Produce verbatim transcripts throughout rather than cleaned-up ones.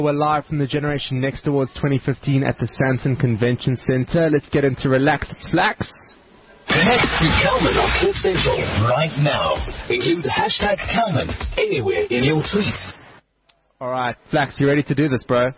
We're live from the Generation Next Awards twenty fifteen at the Sandton Convention Center. Let's get into Relax. It's Flax. Connect to Kelman on Cliff Central right now. Include hashtag Kelman anywhere in your tweet. All right, Flax, you ready to do this, bro?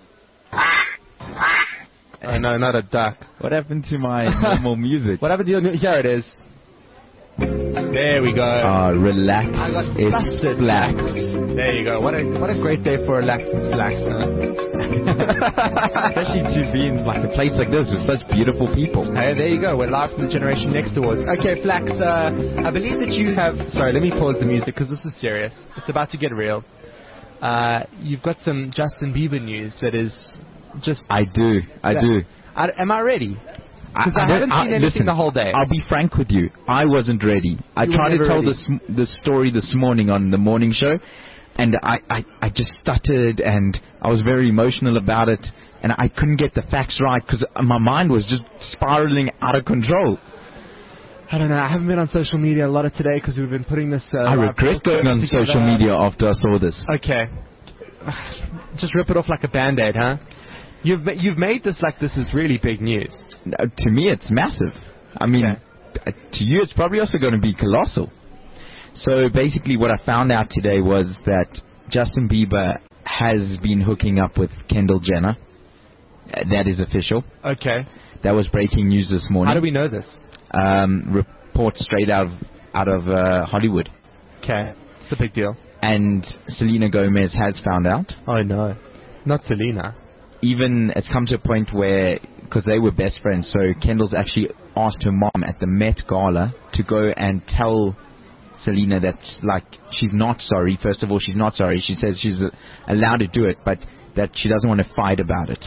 Oh, no, not a duck. What happened to my normal music? What happened to your... Here it is. There we go. Ah, uh, relax. I got it's flustered. Flax. There you go. What a what a great day for Relax. It's Flax, huh? Especially to be in like a place like this with such beautiful people. Hey, there you go. We're live from the Generation Next Awards. Okay, Flax, uh, I believe that you have... Sorry, let me pause the music because this is serious. It's about to get real. Uh, you've got some Justin Bieber news that is just... I do. I yeah. do. I, am I ready? Because I, I haven't I, seen anything listen, the whole day. I'll be frank with you. I wasn't ready. I You tried to tell ready. this this story this morning on the morning show, and I, I, I just stuttered, and I was very emotional about it, and I couldn't get the facts right because my mind was just spiraling out of control. I don't know. I haven't been on social media a lot of today because we've been putting this... Uh, I regret going on together. social media after I saw this. Okay. Just rip it off like a Band-Aid, huh? You've you've made this like this is really big news. No, to me, it's massive. I mean, Okay. to you, it's probably also going to be colossal. So basically, what I found out today was that Justin Bieber has been hooking up with Kendall Jenner. Uh, That is official. Okay. That was breaking news this morning. How do we know this? Um, reports straight out of out of uh, Hollywood. Okay. It's a big deal. And Selena Gomez has found out. Oh, no. Not Selena. Even it's come to a point where, because they were best friends, so Kendall's actually asked her mom at the Met Gala to go and tell Selena that, like, she's not sorry. First of all, she's not sorry. She says she's uh, allowed to do it, but that she doesn't want to fight about it.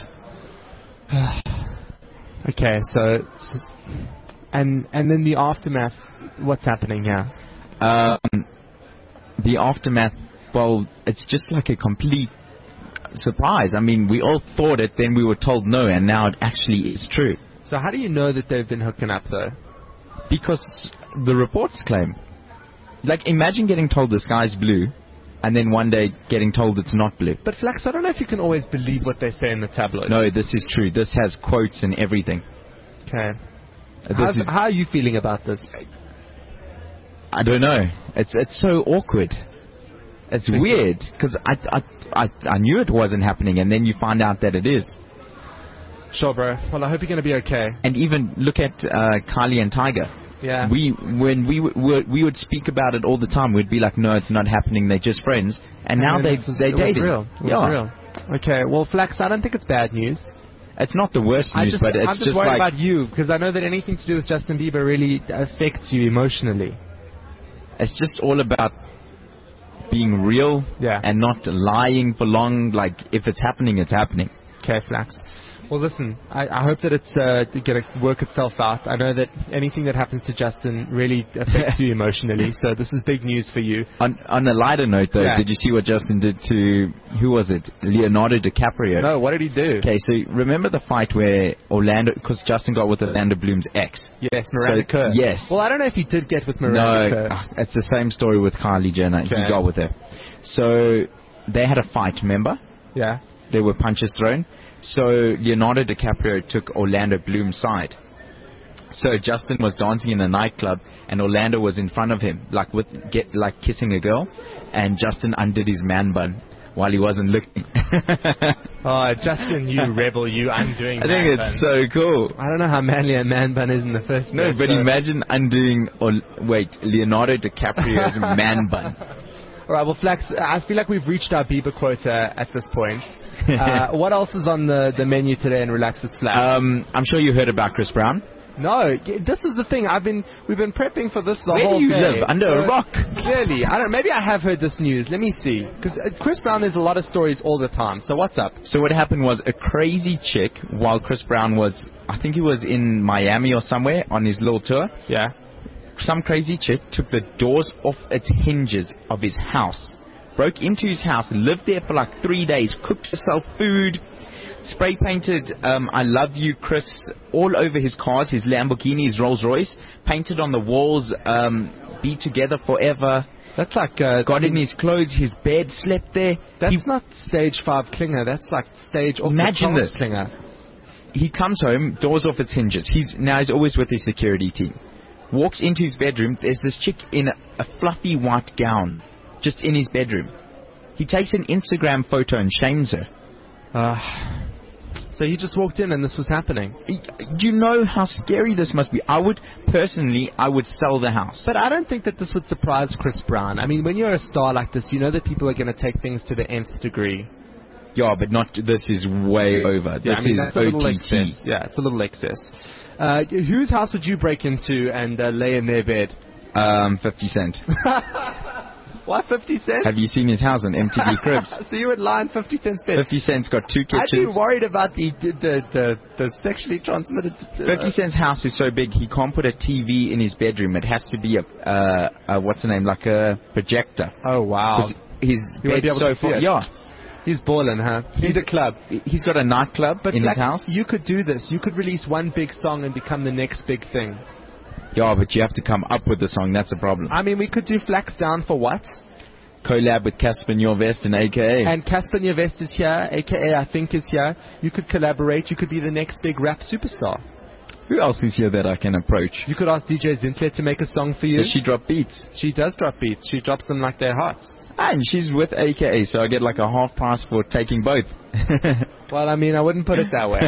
Okay, so... And, and then the aftermath, what's happening here? Um, the aftermath, well, it's just like a complete surprise. I mean, we all thought it, then we were told no, and now it actually is true. So how do you know that they've been hooking up, though? Because the reports claim. Like, imagine getting told the sky's blue, and then one day getting told it's not blue. But, Flax, I don't know if you can always believe what they say in the tabloid. No, this is true. This has quotes and everything. Okay. Uh, This How, is, how are you feeling about this? I don't know. It's it's so awkward. It's Big weird, because I, I, I, I knew it wasn't happening, and then you find out that it is. Sure, bro. Well, I hope you're going to be okay. And even look at uh, Kylie and Tiger. Yeah. We when we w- were, we would speak about it all the time. We'd be like, no, it's not happening. They're just friends. And, And now then they it was- they it was dating. real. It was yeah. real. Okay. Well, Flax, I don't think it's bad news. It's not the worst I news, just, but it's I'm just, just worried like about you because I know that anything to do with Justin Bieber really affects you emotionally. it's just all about being real Yeah. and not lying for long. Like, if it's happening, it's happening. Okay, Flax. Well, listen, I, I hope that it's uh, going to work itself out. I know that anything that happens to Justin really affects you emotionally, so this is big news for you. On on a lighter note, though, Yeah. did you see what Justin did to, who was it? Leonardo DiCaprio. No, what did he do? Okay, so remember the fight where Orlando, because Justin got with Orlando Bloom's ex. Yes, Miranda So- Kerr. yes. Well, I don't know if he did get with Miranda No, Kerr. uh, it's the same story with Kylie Jenner. Okay. He got with her. So they had a fight, remember? Yeah. There were punches thrown. So Leonardo DiCaprio took Orlando Bloom's side. So Justin was dancing in a nightclub, and Orlando was in front of him, like with get like kissing a girl, and Justin undid his man bun while he wasn't looking. Oh, Justin, you rebel, you undoing I think man it's bun. so cool. I don't know how manly a man bun is in the first No, place. but so- imagine undoing, or wait, Leonardo DiCaprio's man bun. All right, well, Flax, I feel like we've reached our Bieber quota at this point. Uh, what else is on the, the menu today in Relax with Flax? Um, I'm sure you heard about Chris Brown. no, y- this is the thing. I've been we've been prepping for this the Where whole do you day. live? Under a So, rock? Clearly, I don't. Maybe I have heard this news. Let me see. Because Chris Brown, there's a lot of stories all the time. So what's up? So what happened was a crazy chick, while Chris Brown was, I think he was in Miami or somewhere on his little tour, Yeah. some crazy chick took the doors off its hinges of his house, broke into his house, lived there for like three days, cooked herself food, spray painted um, I love you Chris all over his cars, his Lamborghini, his Rolls Royce, painted on the walls um, be together forever. That's like uh, got in his clothes, his bed, slept there. That's He, not stage five clinger. That's like stage. off the Imagine charts this. clinger. he comes home, doors off its hinges. He's now he's always with his security team. Walks into his bedroom. There's this chick in a, a fluffy white gown, just in his bedroom. He takes an Instagram photo and shames her. Uh, so he just walked in and this was happening. Y- You know how scary this must be. I would personally, I would sell the house. But I don't think that this would surprise Chris Brown. I mean, when you're a star like this, you know that people are going to take things to the nth degree. Yeah, but not. This is way over. Yeah, This I mean, is that's a little O T T. excess. Yeah, it's a little excess. Uh, whose house would you break into and uh, lay in their bed? Um, fifty Cent. Why fifty cents? Have you seen his house on M T V Cribs? So you would lie in fifty cents bed. fifty Cent's got two I'd be kitchens. worried about the the the, the, the sexually transmitted. Uh, fifty Cent's house is so big he can't put a T V in his bedroom. It has to be a, uh, a what's the name, like a projector. Oh wow! 'Cause his You won't bed's be able so to see far. it. Yeah, He's balling, huh? He's a club. he's got a nightclub But in Flax, his house. you could do this. You could release one big song and become the next big thing. Yeah, but you have to come up with the song. That's a problem. I mean, we could do Flax Down for what? Collab with Casper Njorvest and A K A. And Casper Njorvest is here, aka I think is here. You could collaborate. You could be the next big rap superstar. Who else is here that I can approach? You could ask D J Zintle to make a song for you. Does she drop beats? She does drop beats. She drops them like they're hot. And she's with A K A, so I get like a half price for taking both. Well, I mean, I wouldn't put it that way.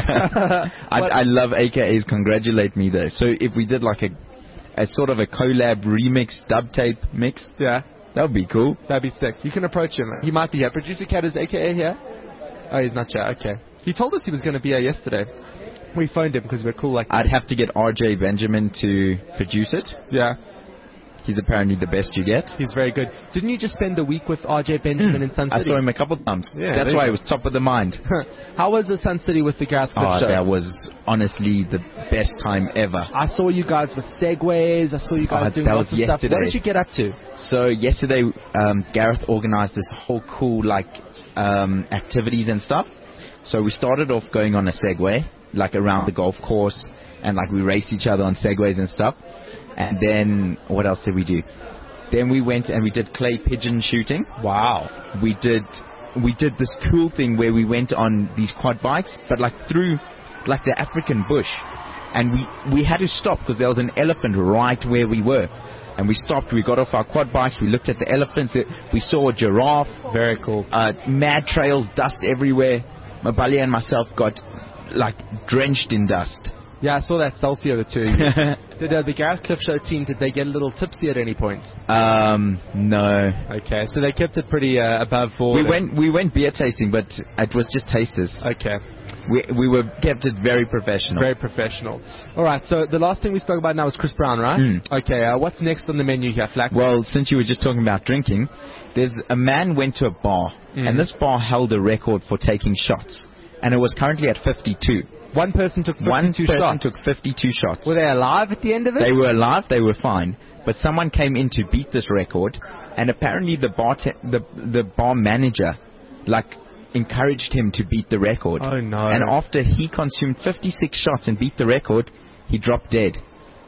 I, I love A K As. Congratulate me though. So if we did like a, a sort of a collab remix dub tape mix, Yeah, that would be cool. that'd be sick. You can approach him. He might be here. Producer Cat is A K A here? Oh, he's not here. Okay. He told us he was going to be here yesterday. We phoned him because we're cool like I'd have to get R J Benjamin to produce it. Yeah, He's apparently the best you get. he's very good. Didn't you just spend a week with R J Benjamin in Sun I City? saw him a couple times. Yeah, That's there why you it was top of the mind. How was the Sun City with the Gareth Cliff Oh, show? that was honestly the best time ever. I saw you guys with segways. I saw you guys Oh, doing that lots was of stuff. What yesterday. did you get up to? So yesterday, um, Gareth organized this whole cool like um, activities and stuff. So we started off going on a Segway, like around the golf course, and like we raced each other on Segways and stuff. And then what else did we do? Then we went and we did clay pigeon shooting. Wow. We did we did this cool thing where we went on these quad bikes, but like through like the African bush, and we we had to stop because there was an elephant right where we were. And we stopped, we got off our quad bikes, we looked at the elephants, we saw a giraffe. Very cool. Uh, mad trails, dust everywhere. Mabali and myself got like drenched in dust. Yeah, I saw that selfie of the two of you. Did uh, the Gareth Cliff Show team, did they get a little tipsy at any point? Um, no. Okay, so they kept it pretty uh, above board. We went we went beer tasting, but it was just tasters. Okay, We we were kept it very professional. very professional. All right, so the last thing we spoke about now was Chris Brown, right? Mm. Okay, uh, what's next on the menu here, Flax? Well, since you were just talking about drinking, there's a man went to a bar, Mm. and this bar held a record for taking shots, and it was currently at fifty-two. One person took fifty-two One person shots. took fifty-two shots. Were they alive at the end of it? They were alive, they were fine, but someone came in to beat this record, and apparently the bar te- the the bar manager, like, encouraged him to beat the record. Oh, no. And after he consumed fifty-six shots and beat the record, he dropped dead.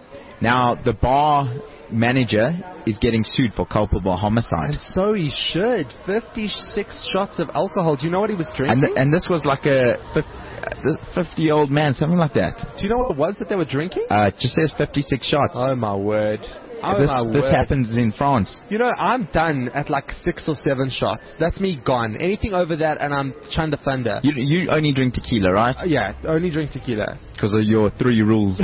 Now the bar manager is getting sued for culpable homicide. And so he should. fifty-six shots of alcohol. Do you know what he was And drinking? th- and this was like a fifty-year-old man, something like that. Do you know what it was that they were drinking? Uh, it just says fifty-six shots. Oh, my word. Oh, this my this word. happens in France. You know, I'm done at like six or seven shots. That's me gone. Anything over that, and I'm Chanda Thunder. You you only drink tequila, right? Uh, yeah, only drink tequila. Because of your three rules.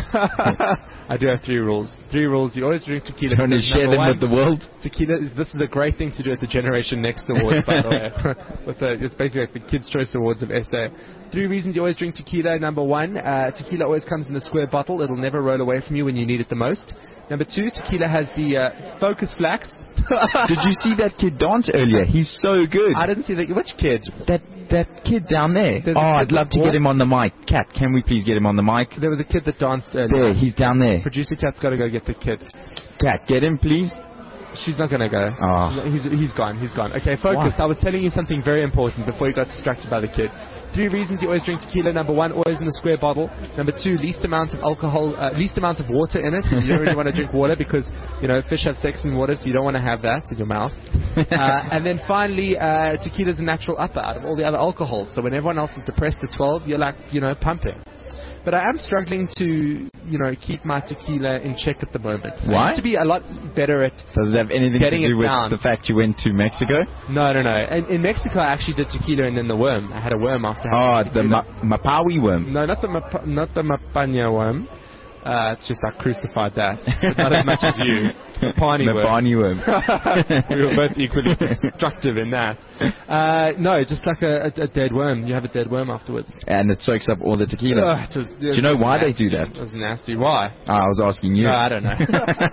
I do have three rules. Three rules. You always drink tequila. You want to because share number them one, with the world? Tequila. This is a great thing to do at the Generation Next Awards, by the way. With the, it's basically like the Kids' Choice Awards of S A. Three reasons you always drink tequila. Number one, uh, tequila always comes in a square bottle. It'll never roll away from you when you need it the most. Number two, tequila has the uh, focus Flax. Did you see that kid dance earlier? He's so good. I didn't see that. Which kid? That that kid down there. There's a Oh, kid I'd love that to get him on the mic. Cat, can we please get him on the mic? There was a kid that danced earlier. There, he's down there. Producer Cat's got to go get the kid. Cat, get him, please. She's not going to go. Oh. He's, he's gone. He's gone. Okay, focus. Why? I was telling you something very important before you got distracted by the kid. Three reasons you always drink tequila. Number one, always in a square bottle. Number two, least amount of alcohol, uh, least amount of water in it. You don't really want to drink water because, you know, fish have sex in water, so you don't want to have that in your mouth. Uh, and then finally, uh, tequila's a natural upper out of all the other alcohols. So when everyone else is depressed at twelve, you're like, you know, pumping. But I am struggling to, you know, keep my tequila in check at the moment. Why? I need to be a lot better at Does it have anything to getting do it with down. the fact you went to Mexico? No, no, no. In, in Mexico, I actually did tequila and then the worm. I had a worm after having Oh, the tequila. ma- Mapawi worm. No, not the mapa- not the Mapanya worm. Uh, it's just I crucified that. But not as much as you. Mapani worm. Mapani worm. We were both equally destructive in that. Uh, no, just like a, a, a dead worm. You have a dead worm afterwards. And it soaks up all the tequila. Ugh, it was, it Do you know why they do that? It was nasty. Why? Oh, I was asking you. No, I don't know.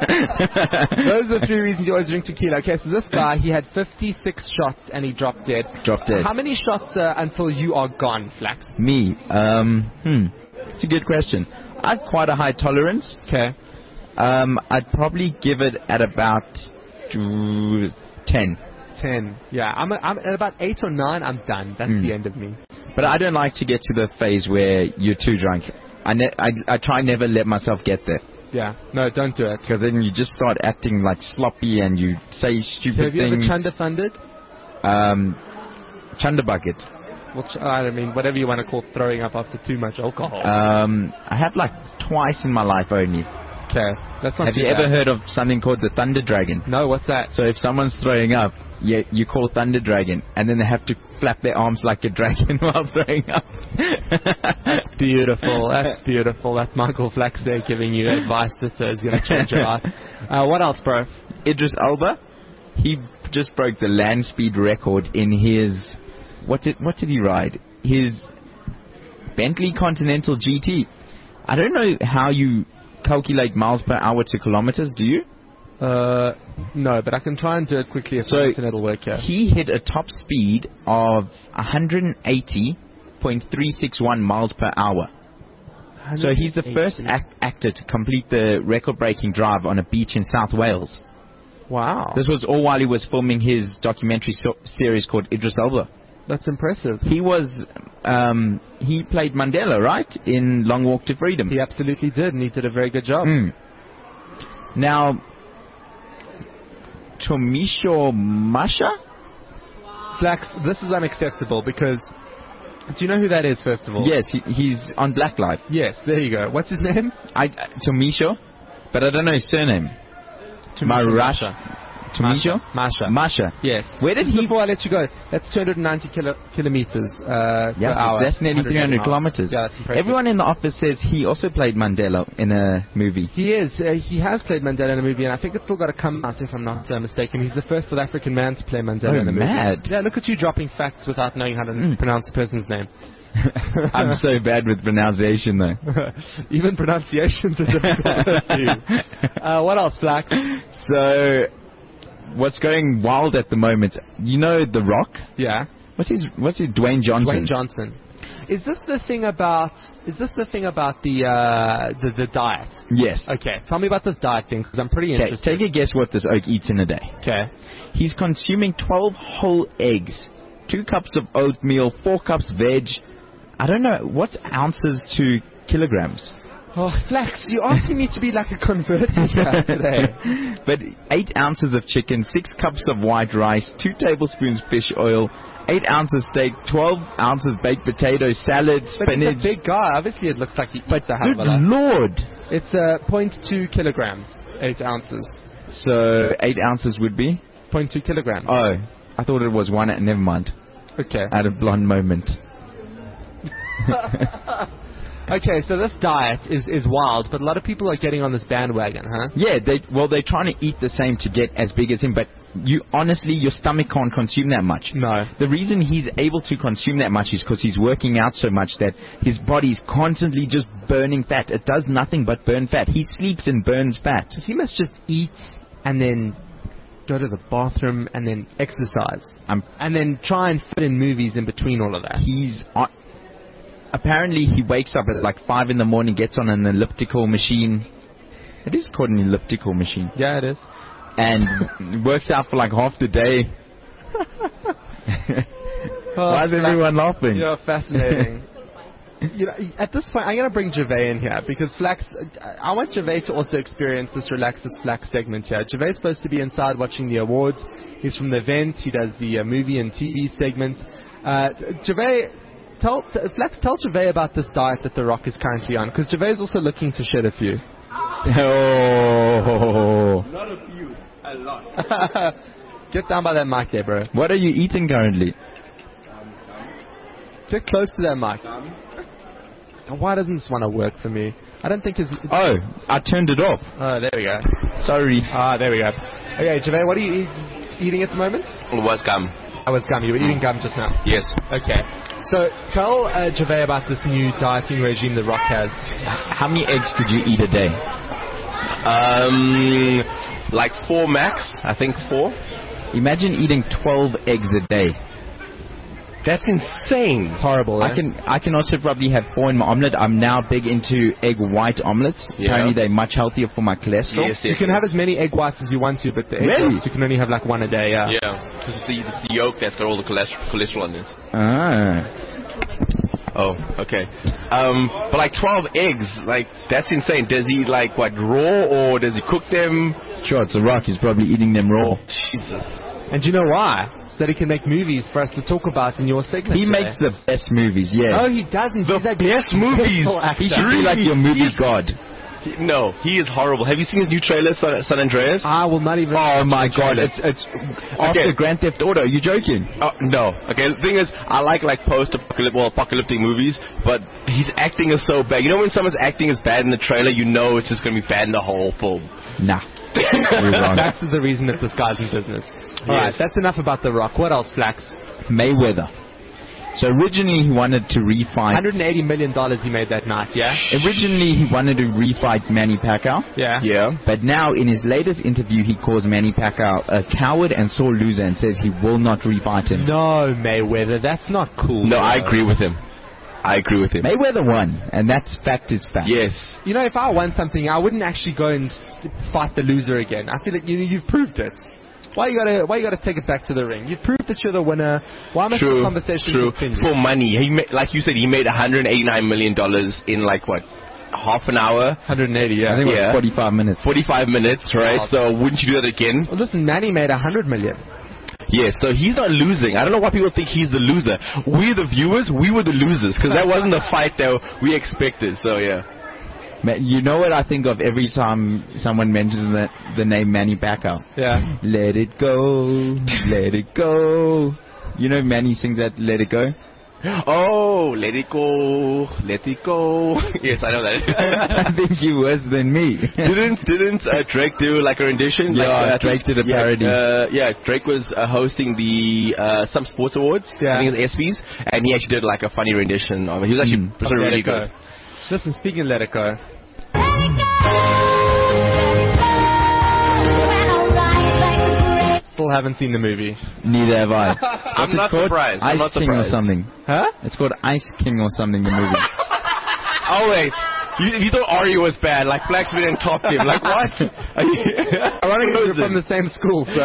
Those are the three reasons you always drink tequila. Okay, so this guy, he had fifty-six shots and he dropped dead. Dropped dead. How many shots uh, until you are gone, Flax? Me, um, hmm, it's a good question. I have quite a high tolerance. Okay. Um, I'd probably give it at about uh, ten. Ten. Yeah, I'm, a, I'm at about eight or nine, I'm done. That's Mm. the end of me. But I don't like to get to the phase where you're too drunk. I, ne- I, I try never let myself get there. Yeah. No, don't do it. Because then you just start acting like sloppy and you say stupid Have you ever things. chunda funded? um, Chunda bucket. Well, ch- I mean, whatever you want to call throwing up after too much alcohol. Um, I have like twice in my life only. okay. That's not Have too you ever bad. heard of something called the Thunder Dragon? No, what's that? So if someone's throwing up, you, you call Thunder Dragon, and then they have to flap their arms like a dragon while throwing up. That's beautiful. That's beautiful. That's Michael Flax there giving you advice that uh, is going to change your life. Uh, what else, bro? Idris Elba, he just broke the land speed record in his, what did what did he ride? His Bentley Continental G T. I don't know how you calculate miles per hour to kilometers, do you? Uh, no, but I can try and do it quickly if So, and it'll work here. He hit a top speed of one hundred eighty point three six one miles per hour. So he's the first ac- actor to complete the record-breaking drive on a beach in South Wales. Wow. This was all while he was filming his documentary so- series called Idris Elba. That's impressive. He was, um, he played Mandela, right, in Long Walk to Freedom. He absolutely did, and he did a very good job. Mm. Now, Tomisho Masha? Flax, this is unacceptable because... Do you know who that is, first of all? Yes, he, he's on Blacklight. Yes, there you go. What's his name? I, uh, Tomisho, but I don't know his surname. Marasha. Tomisho? Masha. Masha. Yes. Where did he... Before I let you go, that's two hundred ninety kilo- kilometers uh, Yes, per hour. that's nearly three hundred miles. kilometers. Yeah, that's impressive. Everyone in the office says he also played Mandela in a movie. He is. Uh, he has played Mandela in a movie, and I think it's still got to come out, if I'm not uh, mistaken. He's the first South African man to play Mandela Oh, in a movie. mad. Yeah, look at you dropping facts without knowing how to Mm. pronounce the person's name. I'm so bad with pronunciation, though. Even pronunciations are difficult to do. Uh, what else, Flax? So, what's going wild at the moment? You know The Rock? Yeah. What's his? What's his? Dwayne Johnson. Dwayne Johnson. Is this the thing about? Is this the thing about the uh, the, the diet? Yes. Okay, tell me about this diet thing because I'm pretty Okay, interested. take a guess what this oak eats in a day. Okay. He's consuming twelve whole eggs, two cups of oatmeal, four cups veg. I don't know what's ounces to kilograms. Oh, Flax, you're asking me to be like a converter here today. But eight ounces of chicken, six cups of white rice, two tablespoons fish oil, eight ounces steak, twelve ounces baked potato, salad, But spinach. he's a big guy. Obviously, it looks like he but eats a hell of good a lot. lord! It's uh, zero point two kilograms, eight ounces. So eight ounces would be? zero point two kilograms. Oh, I thought it was one. Never mind. Okay. I had a blonde moment. Okay, so this diet is, is wild, but a lot of people are getting on this bandwagon, huh? Yeah, they well they're trying to eat the same to get as big as him, but you honestly your stomach can't consume that much. No. The reason he's able to consume that much is because he's working out so much that his body's constantly just burning fat. It does nothing but burn fat. He sleeps and burns fat. He must just eat and then go to the bathroom and then exercise. Um, And then try and fit in movies in between all of that. he's on, apparently he wakes up at like five in the morning, gets on an elliptical machine. It is called an elliptical machine. Yeah, it is. and works out for like half the day. Oh, Why is everyone laughing? You're fascinating. You know, at this point, I'm going to bring Gervais in here because Flax. I want Gervais to also experience this Relax It's Flax segment here. Gervais is supposed to be inside watching the awards. He's from the event. He does the uh, movie and T V segment. Uh, Gervais, tell t- Flax, tell Gervais about this diet that The Rock is currently on because Gervais is also looking to shed a few. Oh. Not a few, a lot. Get down by that mic there, bro. What are you eating currently? Get close to that mic. Why doesn't this want to work for me? I don't think his... Oh, I turned it off. Oh, there we go. Sorry. Ah, there we go. Okay, Gervais, what are you eat- eating at the moment? What's gum? I was gum. You were eating gum just now. Yes. Okay. So tell uh, Gervais about this new dieting regime The Rock has. How many eggs could you eat a day? Um, like four max. I think four. Imagine eating twelve eggs a day. That's insane. It's horrible, eh? I can I can also probably have four in my omelet. I'm now big into egg white omelets. Yeah. Apparently they're much healthier for my cholesterol. Yes, yes, You can yes. have as many egg whites as you want to, but the egg Really? whites you can only have like one a day, yeah. Yeah, because it's the, it's the yolk that's got all the cholesterol, cholesterol in it. Ah. Oh, okay. Um, but like twelve eggs, like that's insane. Does he like what raw or does he cook them? Sure, it's a Rock. He's probably eating them raw. Jesus. And do you know why? So that he can make movies for us to talk about in your segment. He today. makes the best movies, yeah. Oh, he doesn't. The He's a best movies. pistol actor. He should be like your movie He's- god. He- no, he is horrible. Have you seen his new trailer, San, San Andreas? I will not even. Oh my god, it's it's after Okay. Grand Theft Auto. You're joking? Oh, no. Okay, the thing is, I like like post-apocalyptic, well, apocalyptic movies, but his acting is so bad. You know when someone's acting is bad in the trailer, you know it's just going to be bad in the whole film. Nah. You're wrong. That's the reason that this guy's in business. All right, Yes. that's enough about The Rock. What else, Flax? Mayweather. So originally he wanted to refight. one hundred eighty million dollars he made that night, yeah? Originally he wanted to refight Manny Pacquiao. Yeah. Yeah. But now, in his latest interview, he calls Manny Pacquiao a coward and sore loser and says he will not refight him. No, Mayweather, that's not cool. No, bro. I agree with him. I agree with him. Mayweather won, and that's fact is fact. Yes. You know, if I won something, I wouldn't actually go and fight the loser again. I feel like you, you've proved it. Why you gotta Why you gotta take it back to the ring? You've proved that you're the winner. Why must the True. conversation True. continue? For money, he ma- like you said, he made one hundred eighty-nine million dollars in like what, half an hour, one hundred eighty, yeah. I think it was Yeah. forty-five minutes. forty-five minutes, right? Wow. So wouldn't you do that again? Well, listen, Manny made one hundred million. Yes. So he's not losing. I don't know why people think he's the loser. We, the viewers, we were the losers because that wasn't the fight that we expected. So yeah. Ma- You know what I think of every time someone mentions the, the name Manny Pacquiao? Yeah. Let it go, let it go. You know Manny sings that Let It Go? Oh, let it go, let it go. Yes, I know that. I think you're worse than me. didn't didn't uh, Drake do like a rendition? Yeah, like, uh, I Drake think- did a yeah, parody. Uh, yeah, Drake was uh, hosting the uh, some sports awards. Yeah. I think it's ESPYs, and he actually did like a funny rendition. Of it. He was actually Mm. really, Let really It Go. good. Listen, speaking of Let It Go, still haven't seen the movie. Neither have I. I'm What's it not called? surprised. I'm Ice not King or surprised. something. Huh? It's called Ice King or something, the movie. Oh wait, you, you thought Ari was bad? Like Flax didn't top him. Like what? Ironically, we're from the same school, so.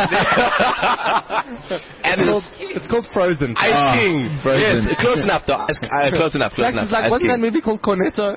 And It's called, it's it's called Frozen. Ice Ah, King. Frozen. Yes, close enough though. Ice- uh, close enough. Close Flax enough. is like, Ice wasn't that King. movie called Cornetto?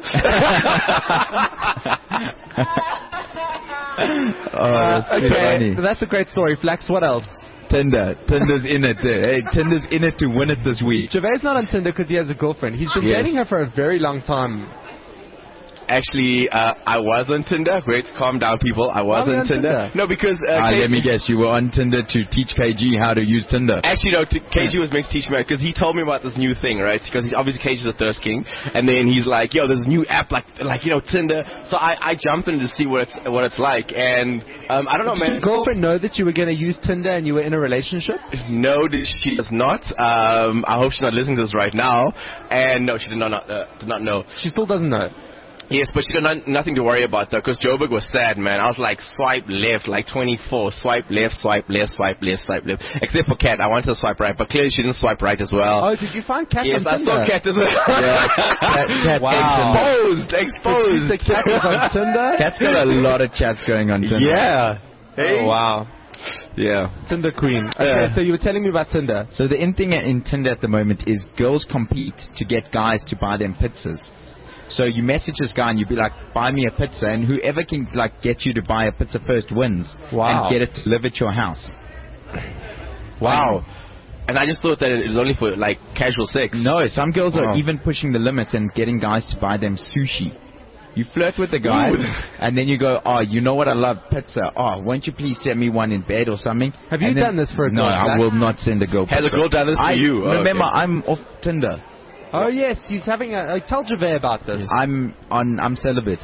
Oh, that's so okay, funny. that's a great story. Flax, what else? Tinder. Tinder's in it. uh, Hey, Tinder's in it to win it this week. Gervais not on Tinder because he has a girlfriend. He's been Yes. dating her for a very long time. Actually, uh, I was on Tinder. Wait, calm down, people. I was Why were you on on Tinder. Tinder? No, because uh, Ah, K- let me guess. You were on Tinder to teach K G how to use Tinder. Actually, no. T- K G was meant to teach me because he told me about this new thing, right? Because he, obviously K G is a thirst king, and then he's like, "Yo, there's a new app like, like you know, Tinder." So I, I jumped in to see what it's what it's like, and um, I don't know, Did your man. girlfriend know that you were going to use Tinder and you were in a relationship? No, did- she does not. Um, I hope she's not listening to this right now. And no, she did not uh, did not know. She still doesn't know. Yes, but she got no- nothing to worry about though, because Joburg was sad, man. I was like, swipe left, like twenty-four, swipe left, swipe left, swipe left, swipe left. Except for Kat, I wanted to swipe right, but clearly she didn't swipe right as well. Oh, did you find Kat yes, on I Tinder? saw Kat as well. Yeah, Kat- Kat Wow. Exposed, Did you exposed. say Kat was on Tinder? Kat's got a lot of chats going on Tinder. Yeah. Hey. Oh, wow. Yeah. Tinder queen. Okay, Yeah. so you were telling me about Tinder. So the in thing in Tinder at the moment is girls compete to get guys to buy them pizzas. So you message this guy and you be like, buy me a pizza, and whoever can like get you to buy a pizza first wins. Wow. And get it delivered to your house. Wow. And I just thought that it was only for like casual sex. No, some girls Wow. are even pushing the limits and getting guys to buy them sushi. You flirt with the guy, Ooh. and then you go, oh, you know what, I love pizza. Oh, won't you please send me one in bed or something? Have you And then- done this for a No, girl, I Jack? will not send a girl Has a pizza. girl done this for I, you? Oh, remember, okay. I'm off Tinder. Oh, yes. He's having a... Uh, tell Javert about this. I'm on. I'm celibate.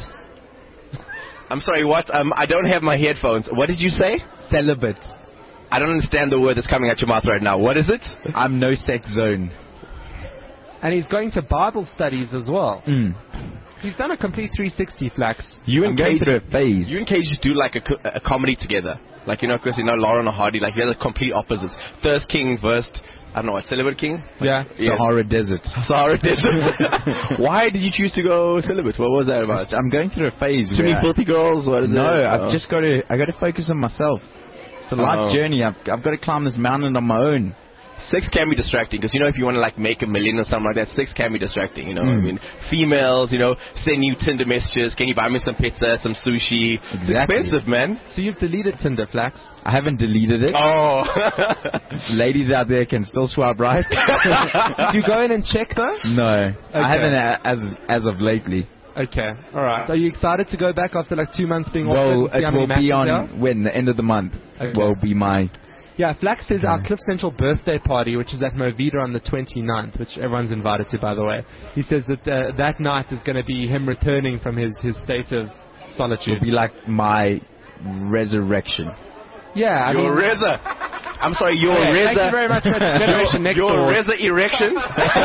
I'm sorry, what? Um, I don't have my headphones. What did you say? Celibate. I don't understand the word that's coming out your mouth right now. What is it? I'm no sex zone. And he's going to Bible studies as well. Mm. He's done a complete three sixty, Flax. You I'm and going Cage, through a phase. you and Cage do like a, co- a comedy together. Like, you know, because, you know, Lauren or Hardy, like, you're the complete opposites. Thirst King versus, I don't know, a celibate king? Yeah. Yes. Sahara Desert. Sahara Desert. Why did you choose to go celibate? What was that about? I'm going through a phase. Too many where I- filthy girls? What is No, it? I've Oh. just got to. I got to focus on myself. It's a life Oh. journey. I've I've got to climb this mountain on my own. Sex can be distracting because, you know, if you want to like make a million or something like that, sex can be distracting, you know. I Mm. mean, females, you know, send you Tinder messages. Can you buy me some pizza, some sushi? It's Exactly. expensive, man. So you've deleted Tinder, Flax. I haven't deleted it. Oh. Ladies out there can still swipe right. Did you go in and check, though? No, Okay. I haven't uh, as as of lately. Okay, all right. Are you excited to go back after like two months being off Well, and see it how many will matches be there on are? when the end of the month. Okay. Will be my. Yeah, Flax says our Cliff Central birthday party, which is at Movida on the twenty-ninth, which everyone's invited to, by the way. He says that uh, that night is going to be him returning from his, his state of solitude. Will be like my resurrection. Yeah, I Your mean... Reza. I'm sorry, your Yeah, Reza. thank you very much for Generation Next Your Door. Reza erection.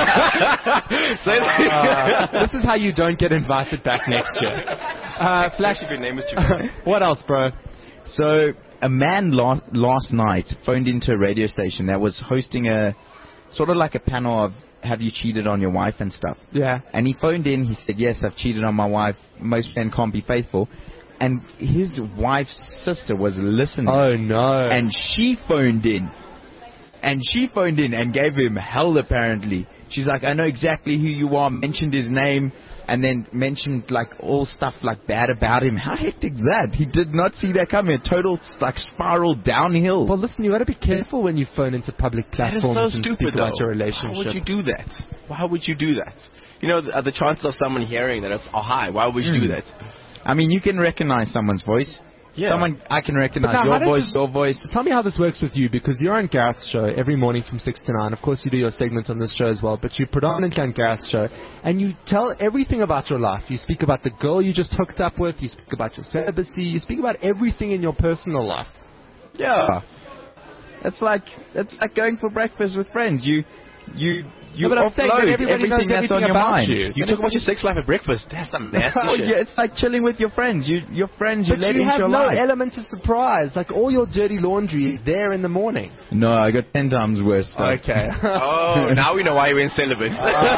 Say that. Uh, this is how you don't get invited back next year. Uh, Flash, If your name is Jimmy. what else, bro? So a man last last night phoned into a radio station that was hosting a sort of like a panel of have you cheated on your wife and stuff. Yeah. And he phoned in. He said, yes, I've cheated on my wife. Most men can't be faithful. And his wife's sister was listening. Oh, no. And she phoned in. And she phoned in and gave him hell, apparently. She's like, I know exactly who you are, mentioned his name, and then mentioned, like, all stuff, like, bad about him. How hectic is that? He did not see that coming. A total, like, spiral downhill. Well, listen, you got to be careful when you phone into public That is platforms so and stupid, speak about though. your relationship. Why would you do that? Why would you do that? You know, the, the chances of someone hearing that is are high. Why would you do Mm. that? I mean, you can recognize someone's voice. Yeah. Someone, I can recognize But now, your how does voice, this- your voice. Tell me how this works with you, because you're on Gareth's show every morning from six to nine. Of course, you do your segments on this show as well, but you're predominantly on Gareth's show, and you tell everything about your life. You speak about the girl you just hooked up with, you speak about your celibacy, you speak about everything in your personal life. Yeah. It's like, it's like going for breakfast with friends. You, you, you No, but I'm saying that offload everybody everything knows that's on everything your about mind. you. You talk about your sex life at breakfast. That's some nasty Oh, shit. yeah, it's like chilling with your friends. You, your friends, you But let you into have your no life. element of surprise. Like, all your dirty laundry is there in the morning. No, I got ten times worse stuff. Okay. Oh, now we know why you went celibate.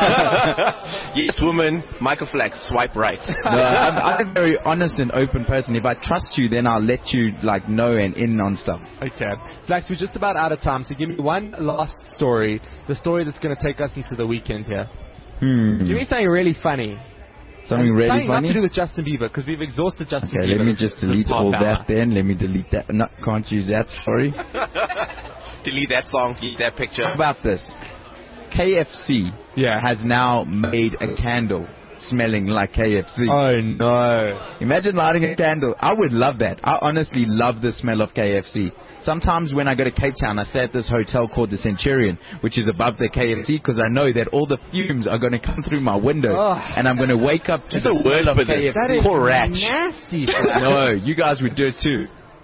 Yes, woman, Michael Flax, swipe right. No, I'm, I'm a very honest and open person. If I trust you, then I'll let you like know and in on stuff. Okay. Flax, we're just about out of time, so give me one last story. The story that's going to take us into the weekend here. Hmm. Give me something really funny. Something And really something funny. not to do with Justin Bieber, because we've exhausted Justin Okay, Bieber. let me this- just this delete half all hour. that then. Let me delete that. No, can't use that, sorry. Delete that song, delete that picture. How about this? K F C Yeah. has now made a candle smelling like K F C. Oh, no. Imagine lighting a candle. I would love that. I honestly love the smell of K F C. Sometimes when I go to Cape Town, I stay at this hotel called the Centurion, which is above the K F C, because I know that all the fumes are going to come through my window, Oh. and I'm going to wake up to There's the a word smell for of this. K F C. That is Correct. nasty. No, you guys would do it too.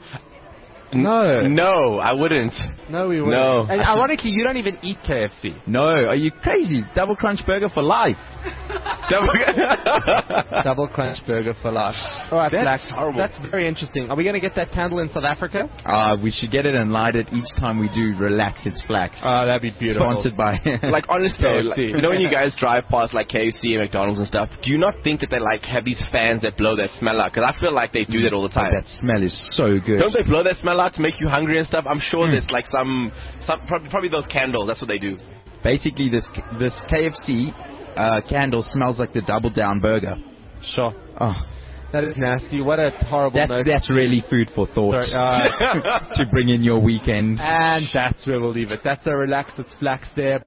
No. No, I wouldn't. No, we won't. No. And ironically, you don't even eat K F C. No, are you crazy? Double crunch burger for life. Double, Double crunch burger for life. All right, That's Flax. horrible. That's very interesting. Are we going to get that candle in South Africa? Uh, we should get it and light it each time we do Relax It's Flax. Oh, that'd be beautiful. Sponsored by... like honestly, though, like, K F C. you know when you guys drive past like K F C and McDonald's and stuff, do you not think that they like have these fans that blow that smell out? Because I feel like they do that all the time. That smell is so good. Don't they blow that smell out to make you hungry and stuff? I'm sure there's like some, some probably, probably those candles. That's what they do. Basically, this this K F C uh, candle smells like the Double Down burger. Sure. Oh, That is nasty. What a horrible that's note. that's really food for thought Sorry, uh, to bring in your weekend. and that's where we'll leave it. That's a Relax It's Flax there.